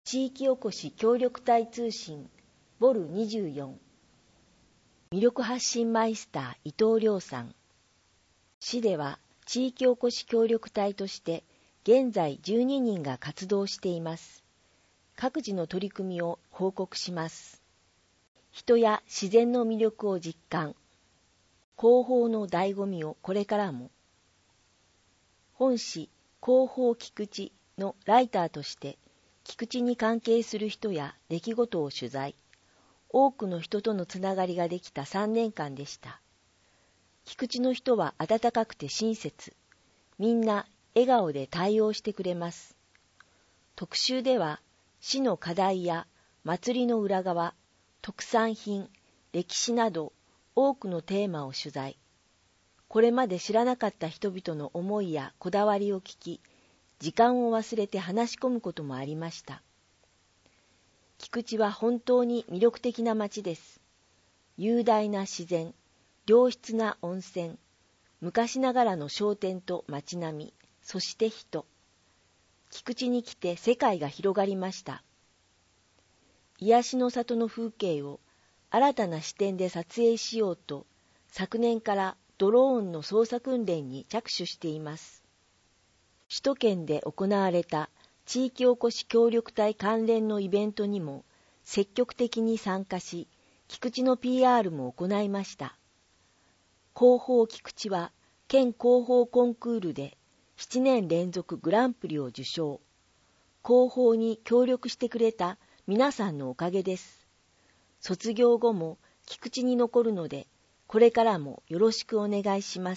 地域おこし協力隊通信ボル24、魅力発信マイスター伊藤亮さん。市では地域おこし協力隊として現在12人が活動しています。各自の取り組みを報告します。人や自然の魅力を実感。広報の醍醐味をこれからも。本市広報菊池のライターとして菊池に関係する人や出来事を取材。多くの人とのつながりができた3年間でした。菊池の人は温かくて親切。みんな笑顔で対応してくれます。特集では市の課題や祭りの裏側、特産品、歴史など多くのテーマを取材。これまで知らなかった人々の思いやこだわりを聞き、時間を忘れて話し込むこともありました。菊池は本当に魅力的な町です。雄大な自然、良質な温泉、昔ながらの商店と町並み、そして人。菊池に来て世界が広がりました。癒しの里の風景を新たな視点で撮影しようと、昨年からドローンの操作訓練に着手しています。首都圏で行われた地域おこし協力隊関連のイベントにも積極的に参加し、菊池の PR も行いました。広報菊池は県広報コンクールで7年連続グランプリを受賞。広報に協力してくれた皆さんのおかげです。卒業後も菊池に残るので、これからもよろしくお願いします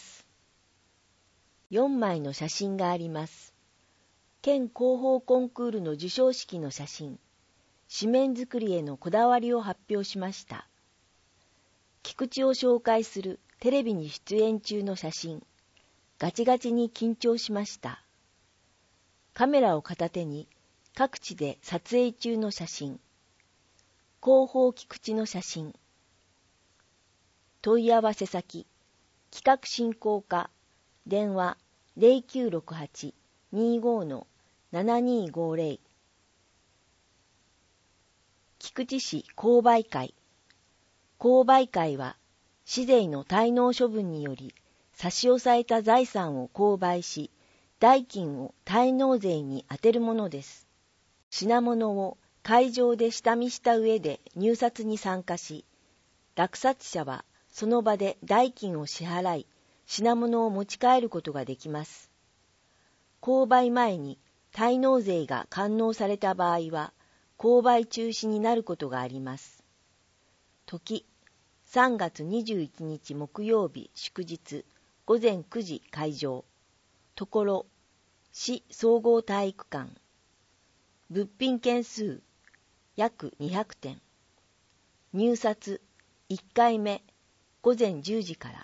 。4枚の写真があります。県広報コンクールの授賞式の写真。紙面作りへのこだわりを発表しました。菊池を紹介するテレビに出演中の写真。ガチガチに緊張しました。カメラを片手に各地で撮影中の写真。広報菊池の写真。問い合わせ先。企画振興課。電話0968-25-7250。菊池市購買会。購買会は市税の滞納処分により差し押さえた財産を購買し、代金を滞納税に充てるものです。品物を会場で下見した上で入札に参加し、落札者はその場で代金を支払い、品物を持ち帰ることができます。購買前に滞納税が完納された場合は、購買中止になることがあります。時、3月21日木曜日祝日、午前9時開場。ところ、市総合体育館。物品件数、約200点。入札、1回目、午前10時から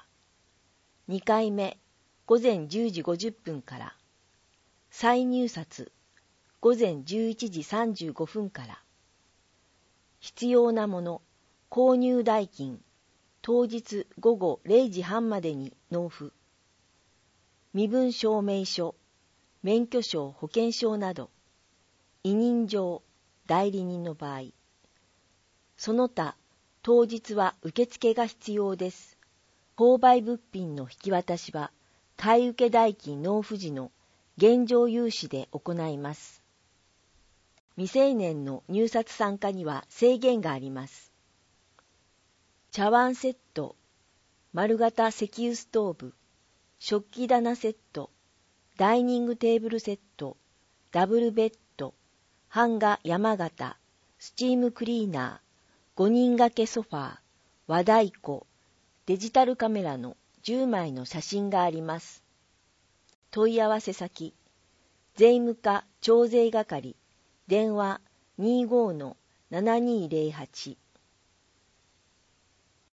。2回目、午前10時50分から。再入札、午前11時35分から。必要なもの、購入代金、当日午後0時半までに納付。身分証明書、免許証、保険証など、委任状、代理人の場合。その他、当日は受付が必要です。購買物品の引き渡しは、買受代金納付時の現状融資で行います。未成年の入札参加には制限があります。茶碗セット、丸型石油ストーブ、食器棚セット、ダイニングテーブルセット、ダブルベッド、版画山形、スチームクリーナー、5人掛けソファー、和太鼓、デジタルカメラの10枚の写真があります。問い合わせ先、税務課徴税係、電話25-7208